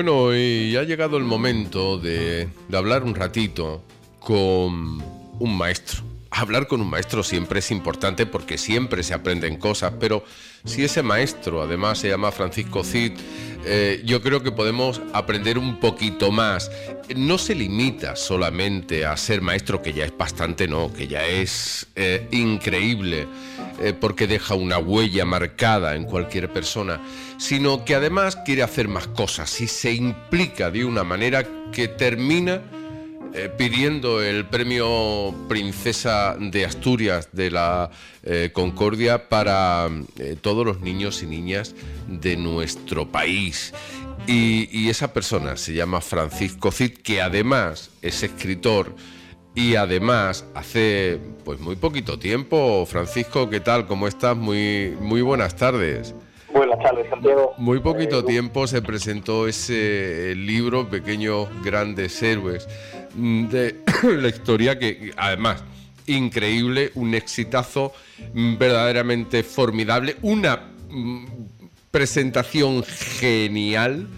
Bueno, y ha llegado el momento de hablar un ratito con un maestro. Hablar con un maestro siempre es importante porque siempre se aprenden cosas, pero si ese maestro además se llama Francisco Cid, yo creo que podemos aprender un poquito más. No se limita solamente a ser maestro, que ya es bastante, no, que ya es increíble, porque deja una huella marcada en cualquier persona, sino que además quiere hacer más cosas y se implica de una manera que termina pidiendo el premio Princesa de Asturias de la Concordia para todos los niños y niñas de nuestro país. Y esa persona se llama Francisco Cid, que además es escritor y además hace pues muy poquito tiempo. Francisco, ¿qué tal? ¿Cómo estás? Muy buenas tardes. Buenas tardes, Santiago. Muy poquito tiempo se presentó ese libro, Pequeños Grandes Héroes, de la historia que, además, increíble, un exitazo verdaderamente formidable, una presentación genial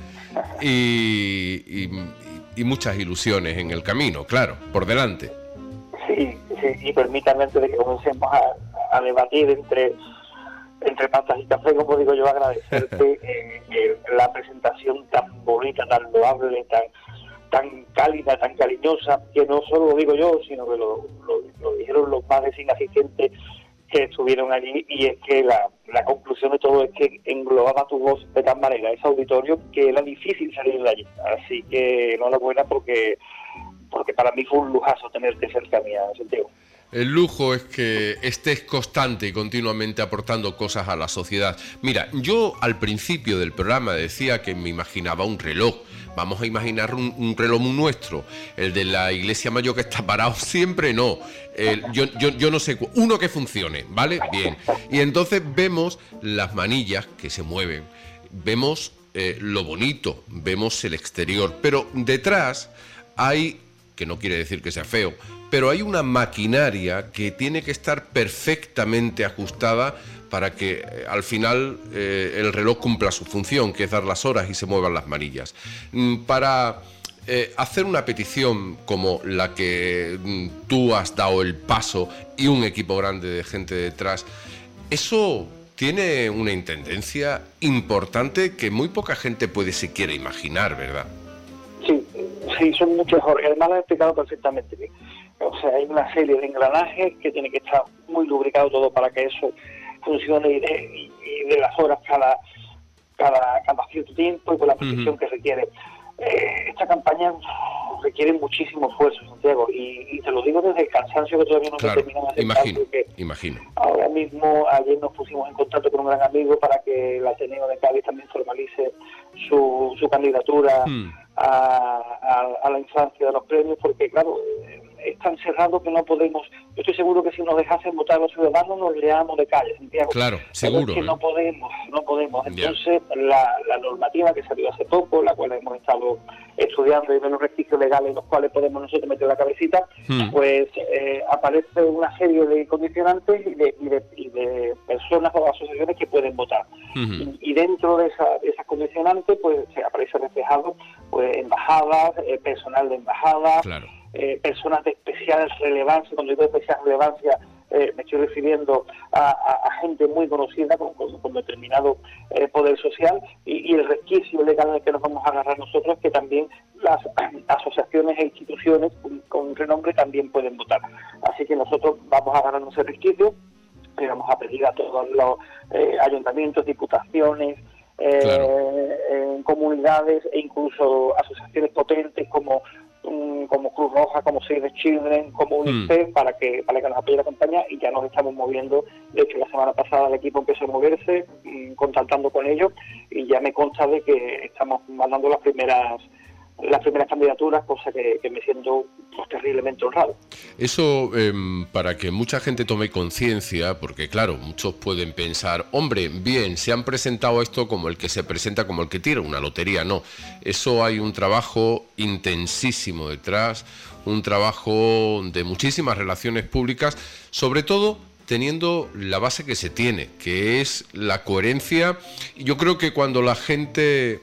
y muchas ilusiones en el camino, claro, por delante. Sí, y permítame antes de que comencemos a debatir entre patas y café, como digo yo, agradecerte la presentación tan bonita, tan loable, tan cálida, tan cariñosa, que no solo lo digo yo, sino que lo dijeron los más de 100 asistentes que estuvieron allí, y es que la conclusión de todo es que englobaba tu voz de tal manera ese auditorio que era difícil salir de allí. Así que enhorabuena porque para mí fue un lujazo tenerte cerca mía, Santiago. El lujo es que estés constante y continuamente aportando cosas a la sociedad. Mira, yo al principio del programa decía que me imaginaba un reloj. Vamos a imaginar un reloj nuestro, el de la Iglesia Mayor que está parado siempre, no. Yo no sé, uno que funcione, ¿vale? Bien. Y entonces vemos las manillas que se mueven, vemos lo bonito, vemos el exterior, pero detrás hay, que no quiere decir que sea feo, pero hay una maquinaria que tiene que estar perfectamente ajustada para que al final el reloj cumpla su función, que es dar las horas y se muevan las manillas. Para hacer una petición como la que tú has dado el paso y un equipo grande de gente detrás, eso tiene una intendencia importante que muy poca gente puede siquiera imaginar, ¿verdad? Sí, son muchas horas. Además lo he explicado perfectamente bien. O sea, hay una serie de engranajes que tiene que estar muy lubricado todo para que eso funcione y de las horas cada cierto tiempo y con la precisión que requiere. Esta campaña requiere muchísimo esfuerzo, Santiago, y te lo digo desde el cansancio que todavía no terminamos de aceptar. Imagino. Ahora mismo, ayer nos pusimos en contacto con un gran amigo para que el Ateneo de Cádiz también formalice su candidatura a la instancia de los premios, porque claro, es tan cerrado que no podemos. Yo estoy seguro que si nos dejasen votar los ciudadanos nos leamos de calle, Santiago. Claro, seguro. Pero es que no podemos. Entonces, la normativa que salió hace poco, la cual hemos estado estudiando y de los requisitos legales en los cuales podemos nosotros meter la cabecita, pues aparece una serie de condicionantes y de personas o asociaciones que pueden votar. Y dentro de esas condicionantes, pues se aparece reflejado pues embajadas, personal de embajadas, personas de especial relevancia. Cuando digo de especial relevancia, me estoy refiriendo a gente muy conocida con determinado poder social, y el resquicio legal al que nos vamos a agarrar nosotros, que también las asociaciones e instituciones con renombre también pueden votar. Así que nosotros vamos a agarrarnos ese resquicio y vamos a pedir a todos los ayuntamientos, diputaciones, comunidades e incluso asociaciones potentes como Cruz Roja, como Save the Children, como UNICEF, para que nos apoye la campaña, y ya nos estamos moviendo. De hecho, la semana pasada el equipo empezó a moverse, contactando con ellos, y ya me consta de que estamos mandando las primeras candidaturas, cosa que me siento pues terriblemente honrado. Eso para que mucha gente tome conciencia, porque claro, muchos pueden pensar, hombre, bien, se han presentado esto como el que se presenta, como el que tira una lotería. No, eso hay un trabajo intensísimo detrás, un trabajo de muchísimas relaciones públicas, sobre todo teniendo la base que se tiene, que es la coherencia. Y yo creo que cuando la gente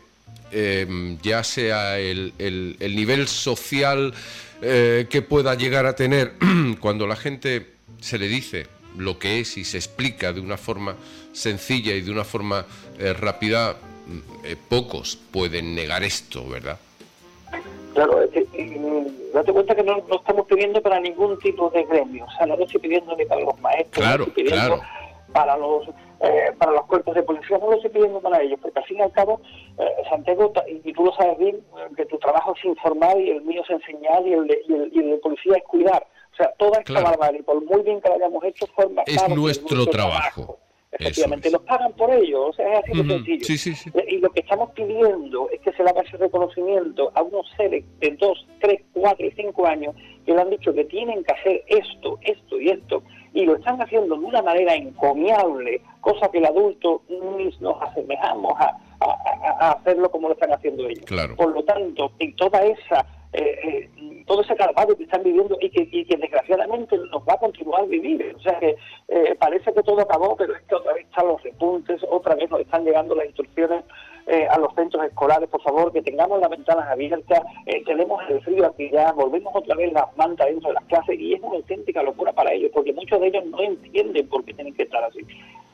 ya sea el nivel social que pueda llegar a tener, cuando la gente se le dice lo que es y se explica de una forma sencilla y de una forma rápida, pocos pueden negar esto, ¿verdad? Claro, es que date cuenta que no estamos pidiendo para ningún tipo de gremio, o sea, no lo estoy pidiendo ni para los maestros, claro, no estoy pidiendo para los cuerpos de policía, no lo estoy pidiendo para ellos, porque al fin y al cabo, Santiago, y tú lo sabes bien, que tu trabajo es informar y el mío es enseñar y el de policía es cuidar. O sea, toda esta barbarie, por muy bien que la hayamos hecho, forma parte de nuestro trabajo. Efectivamente, nos pagan por ello, o sea, es así de sencillo. Sí. Y lo que estamos pidiendo es que se le haga ese reconocimiento a unos seres de 2, 3, 4 y 5 años que le han dicho que tienen que hacer esto y esto, y lo están haciendo de una manera encomiable, cosa que el adulto ni nos asemejamos a hacerlo como lo están haciendo ellos. Claro. Por lo tanto, y toda esa todo ese calvario que están viviendo y que desgraciadamente nos va a continuar a vivir. O sea que parece que todo acabó, pero es que otra vez están los repuntes, otra vez nos están llegando las instrucciones a los centros escolares, por favor, que tengamos las ventanas abiertas, tenemos el frío aquí ya, volvemos otra vez las mantas dentro de las clases y es una auténtica locura para ellos, porque muchos de ellos no entienden por qué tienen que estar así.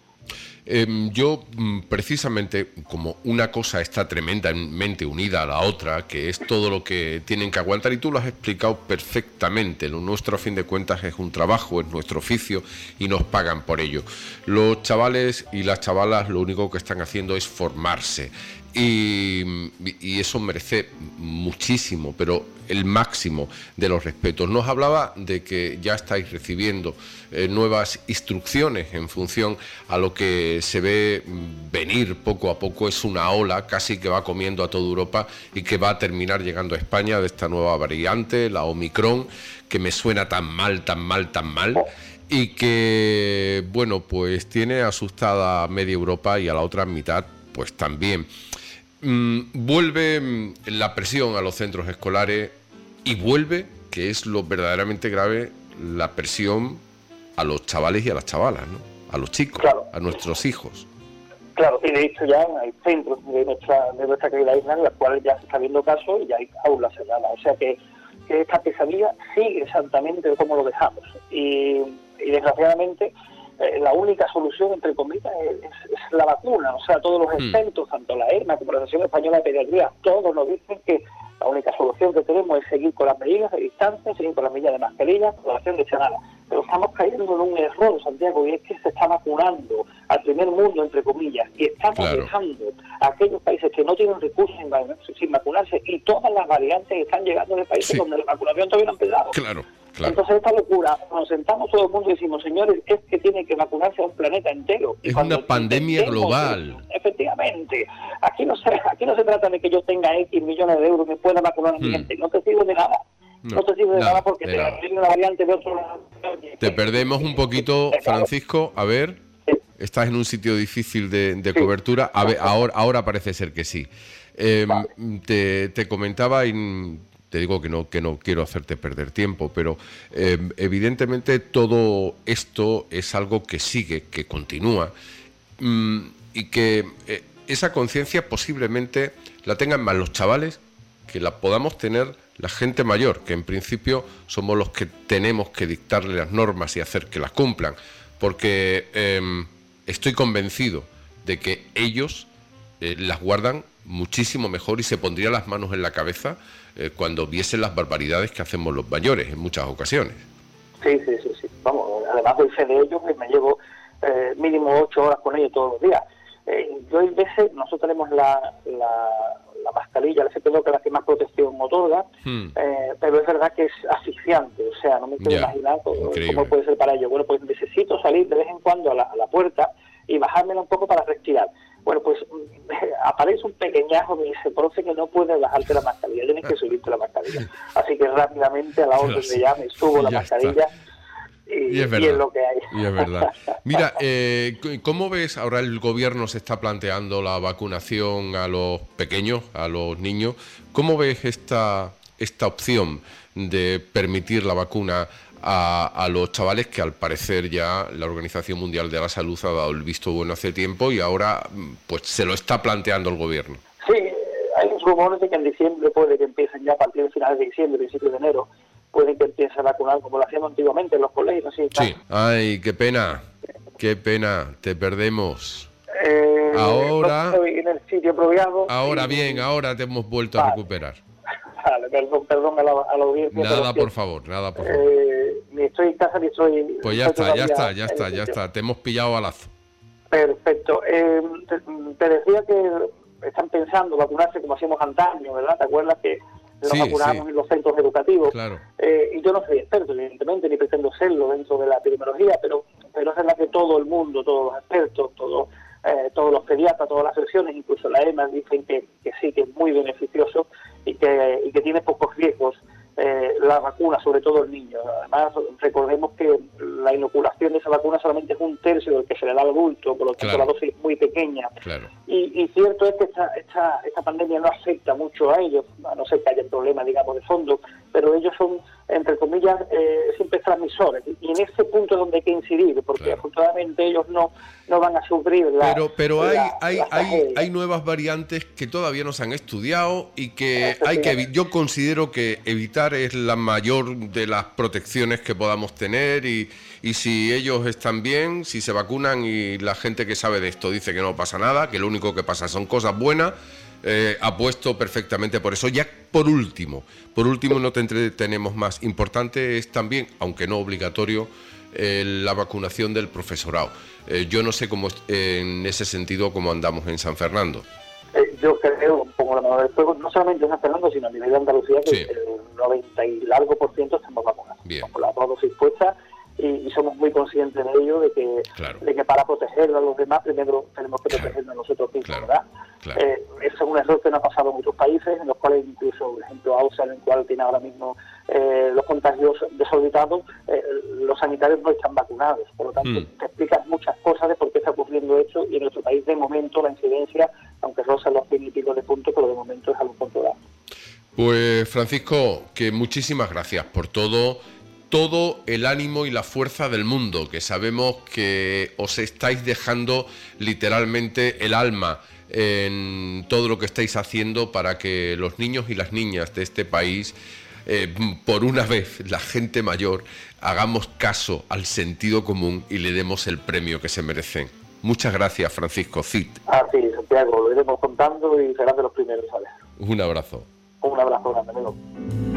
Yo, precisamente, como una cosa está tremendamente unida a la otra, que es todo lo que tienen que aguantar, y tú lo has explicado perfectamente, lo nuestro a fin de cuentas es un trabajo, es nuestro oficio y nos pagan por ello. Los chavales y las chavalas lo único que están haciendo es formarse. Y eso merece muchísimo, pero el máximo de los respetos. Nos hablaba de que ya estáis recibiendo nuevas instrucciones en función a lo que se ve venir poco a poco. Es una ola casi que va comiendo a toda Europa y que va a terminar llegando a España, de esta nueva variante, la Omicron, que me suena tan mal, y que, bueno, pues tiene asustada a media Europa y a la otra mitad pues también. Vuelve la presión a los centros escolares y vuelve, que es lo verdaderamente grave, la presión a los chavales y a las chavalas, ¿no? A los chicos, claro, a nuestros hijos. Claro, y de hecho ya hay centros de nuestra querida isla en las cuales ya se está viendo casos y ya hay aulas cerradas. O sea que esta pesadilla sigue exactamente como lo dejamos. Y desgraciadamente la única solución, entre comillas, es la vacuna. O sea, todos los expertos, tanto la EMA como la Asociación Española de Pediatría, todos nos dicen que la única solución que tenemos es seguir con las medidas de distancia, seguir con las medidas de mascarilla, población de chanada. Pero estamos cayendo en un error, Santiago, y es que se está vacunando al primer mundo, entre comillas, y estamos dejando a aquellos países que no tienen recursos sin vacunarse, y todas las variantes están llegando de países donde la vacunación todavía no ha empezado. Claro. Entonces esta locura, nos sentamos todo el mundo y decimos, señores, es que tiene que vacunarse a un planeta entero. Es una pandemia global. Efectivamente. Aquí no se trata de que yo tenga X millones de euros que pueda vacunar a mi gente. No te sirve de nada. No te sirve de nada porque tiene una variante de otro lado. Te perdemos un poquito, Francisco. A ver, estás en un sitio difícil de cobertura. A ver, ahora parece ser que sí. Te comentaba y te digo que no quiero hacerte perder tiempo, pero evidentemente todo esto es algo que sigue, que continúa, y que esa conciencia posiblemente la tengan más los chavales, que la podamos tener la gente mayor, que en principio somos los que tenemos que dictarle las normas y hacer que las cumplan, porque estoy convencido de que ellos las guardan muchísimo mejor y se pondrían las manos en la cabeza cuando viesen las barbaridades que hacemos los mayores en muchas ocasiones. Sí. Vamos, además del fe de ellos, me llevo mínimo 8 horas con ellos todos los días. Yo hay veces, nosotros tenemos la mascarilla, el FP2, que es la que más protección otorga, pero es verdad que es asfixiante, o sea, no me quiero imaginar cómo puede ser para ellos. Bueno, pues necesito salir de vez en cuando a la puerta y bajármela un poco para respirar. Bueno, pues aparece un pequeñajo que dice, profe, que no puedes bajarte la mascarilla, tienes que subirte la mascarilla. Así que rápidamente a la orden de ya me subo la mascarilla y es lo que hay. Y es verdad. Mira, ¿cómo ves ahora el gobierno se está planteando la vacunación a los pequeños, a los niños? ¿Cómo ves esta opción de permitir la vacuna a los chavales, que al parecer ya la Organización Mundial de la Salud ha dado el visto bueno hace tiempo y ahora pues se lo está planteando el gobierno? Sí, hay rumores de que en diciembre puede que empiecen ya a partir de finales de diciembre, principios de enero, puede que empiece a vacunar como lo hacíamos antiguamente en los colegios. Así, sí, ay, qué pena, te perdemos. Ahora no estoy en el sitio apropiado. Ahora bien, ahora te hemos vuelto a recuperar. Vale, perdón a la audiencia. Nada, por favor. Ni estoy en casa ni estoy... Pues ya está, te hemos pillado a lazo. Perfecto. Te decía que están pensando vacunarse como hacíamos antaño, ¿verdad? ¿Te acuerdas que nos vacunábamos en los centros educativos? Claro. Y yo no soy experto, evidentemente, ni pretendo serlo dentro de la epidemiología, pero es verdad que todo el mundo, todos los expertos, todos los pediatras, todas las secciones, incluso la EMA, dicen que sí, que es muy beneficioso y que tiene pocos riesgos la vacuna, sobre todo el niño. Además, recordemos que la inoculación de esa vacuna solamente es 1/3 del que se le da al adulto, por lo tanto la dosis es muy pequeña. Claro. Y cierto es que esta pandemia no afecta mucho a ellos, a no ser que haya problemas, digamos, de fondo, pero ellos son, entre comillas, siempre transmisores. Y en ese punto es donde hay que incidir, porque afortunadamente ellos no van a sufrir Pero hay nuevas variantes que todavía no se han estudiado y que yo considero que evitar es la mayor de las protecciones que podamos tener y si ellos están bien, si se vacunan y la gente que sabe de esto dice que no pasa nada, que lo único que pasa son cosas buenas, apuesto perfectamente por eso. Ya por último no te entretenemos más. Importante es también, aunque no obligatorio, la vacunación del profesorado. Yo no sé cómo en ese sentido cómo andamos en San Fernando. Yo creo, pongo la mano del fuego, no solamente en San Fernando, sino a nivel de Andalucía, que el 90 y largo por ciento estamos vacunados. Con las 2 dosis puestas y somos muy conscientes de ello, de que para proteger a los demás primero tenemos que protegernos a nosotros mismos, ¿verdad? Ese es un error que no ha pasado en muchos países, en los cuales incluso, por ejemplo, Austria, en el cual tiene ahora mismo los contagios desorbitados, los sanitarios no están vacunados. Por lo tanto, te explicas muchas cosas de por qué está ocurriendo esto, y en nuestro país, de momento, la incidencia, aunque roza los 100 y pico de puntos, pero de momento es algo controlado. Pues, Francisco, que muchísimas gracias por todo el ánimo y la fuerza del mundo, que sabemos que os estáis dejando literalmente el alma en todo lo que estáis haciendo para que los niños y las niñas de este país, por una vez la gente mayor, hagamos caso al sentido común y le demos el premio que se merecen. Muchas gracias, Francisco Cid. Sí, Santiago, lo iremos contando y serán de los primeros, ¿sabes? Un abrazo. Un abrazo grande, amigo.